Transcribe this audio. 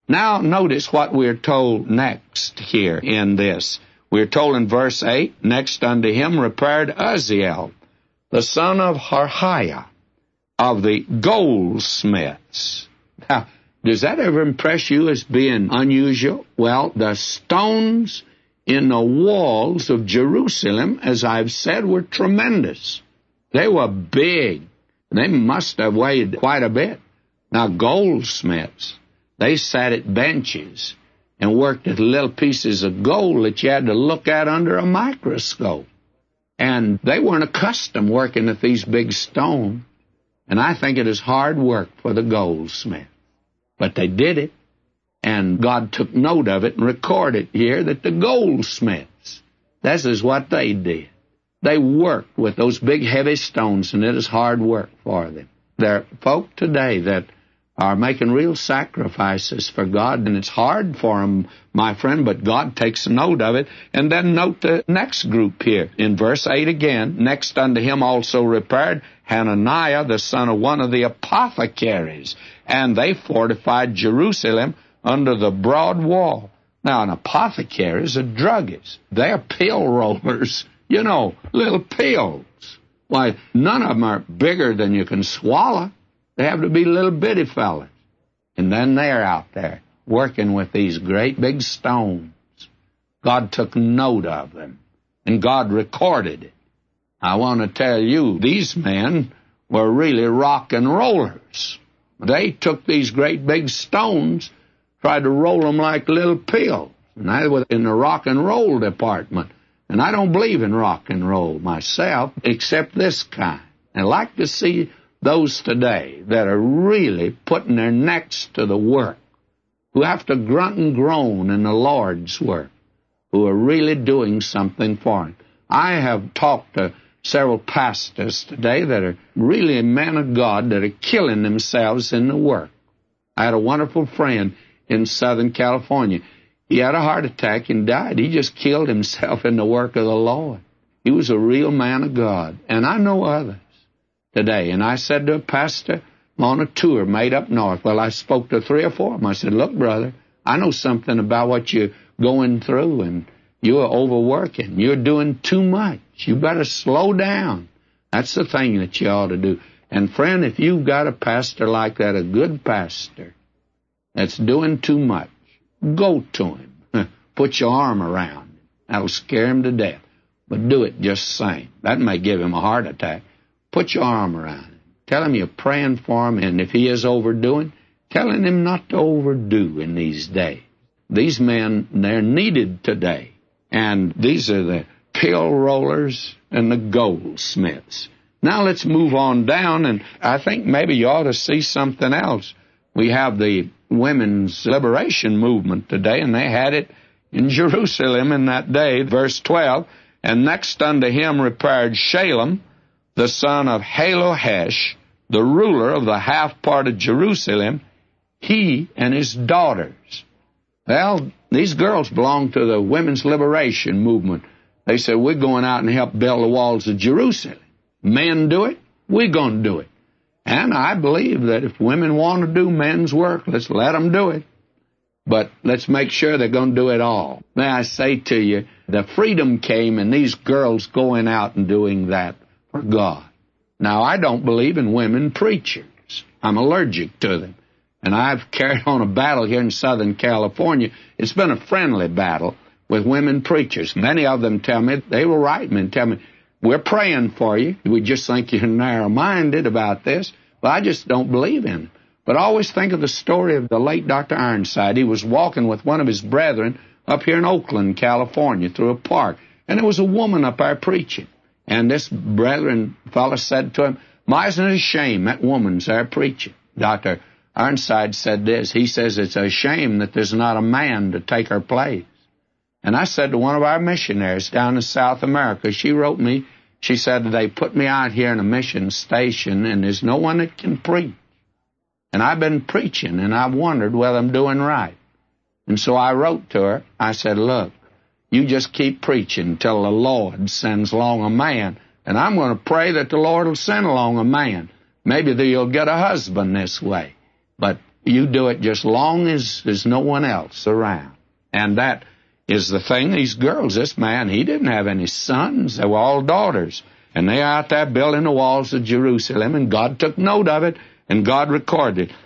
Now notice what we're told next here in this. We're told in verse 8, next unto him repaired Uzziel, the son of Harhaiah, of the goldsmiths. Now, does that ever impress you as being unusual? Well, the stones in the walls of Jerusalem, as I've said, were tremendous. They were big. They must have weighed quite a bit. Now, goldsmiths, they sat at benches and worked at little pieces of gold that you had to look at under a microscope. And they weren't accustomed working at these big stones. And I think it is hard work for the goldsmith. But they did it. And God took note of it and recorded here that the goldsmiths, this is what they did. They worked with those big heavy stones, and it is hard work for them. There are folk today that are making real sacrifices for God, and it's hard for them, my friend, but God takes note of it. And then note the next group here. In verse 8 again, next unto him also repaired Hananiah, the son of one of the apothecaries, and they fortified Jerusalem under the broad wall. Now, an apothecary is a druggist. They're pill rollers, little pills. Why, none of them are bigger than you can swallow. They have to be little bitty fellas. And then they're out there working with these great big stones. God took note of them, and God recorded it. I want to tell you, these men were really rock and rollers. They took these great big stones, tried to roll them like little pills. And I was in the rock and roll department. And I don't believe in rock and roll myself, except this kind. I like to see those today that are really putting their necks to the work, who have to grunt and groan in the Lord's work, who are really doing something for Him. I have talked to several pastors today that are really men of God that are killing themselves in the work. I had a wonderful friend in Southern California. He had a heart attack and died. He just killed himself in the work of the Lord. He was a real man of God. And I know others today. And I said to a pastor, I'm on a tour made up north. Well, I spoke to 3 or 4 of them. I said, look, brother, I know something about what you're going through, and you're overworking. You're doing too much. You better slow down. That's the thing that you ought to do. And friend, if you've got a pastor like that, a good pastor, that's doing too much, go to him. Put your arm around him. That'll scare him to death. But do it just the same. That may give him a heart attack. Put your arm around him. Tell him you're praying for him, and if he is overdoing, telling him not to overdo in these days. These men, they're needed today. And these are the pill rollers and the goldsmiths. Now let's move on down, and I think maybe you ought to see something else. We have the women's liberation movement today, and they had it in Jerusalem in that day. Verse 12, and next unto him repaired Shalem, the son of Halohesh, the ruler of the half part of Jerusalem, he and his daughters. Well, these girls belong to the women's liberation movement. They said, we're going out and help build the walls of Jerusalem. Men do it, we're going to do it. And I believe that if women want to do men's work, let's let them do it. But let's make sure they're going to do it all. May I say to you, the freedom came in these girls going out and doing that for God. Now, I don't believe in women preachers. I'm allergic to them. And I've carried on a battle here in Southern California. It's been a friendly battle with women preachers. Many of them tell me, they will write me and tell me, we're praying for you. We just think you're narrow-minded about this. Well, I just don't believe in it. But I always think of the story of the late Dr. Ironside. He was walking with one of his brethren up here in Oakland, California, through a park. And there was a woman up there preaching. And this brethren fellow said to him, "My, isn't it a shame that woman's there preaching?" Dr. Ironside said this. He says, it's a shame that there's not a man to take her place. And I said to one of our missionaries down in South America, she wrote me, she said, they put me out here in a mission station, and there's no one that can preach. And I've been preaching, and I've wondered whether I'm doing right. And so I wrote to her. I said, look, you just keep preaching until the Lord sends along a man. And I'm going to pray that the Lord will send along a man. Maybe that you'll get a husband this way. But you do it just long as there's no one else around. And that is the thing. These girls, this man, he didn't have any sons. They were all daughters. And they're out there building the walls of Jerusalem, and God took note of it, and God recorded it.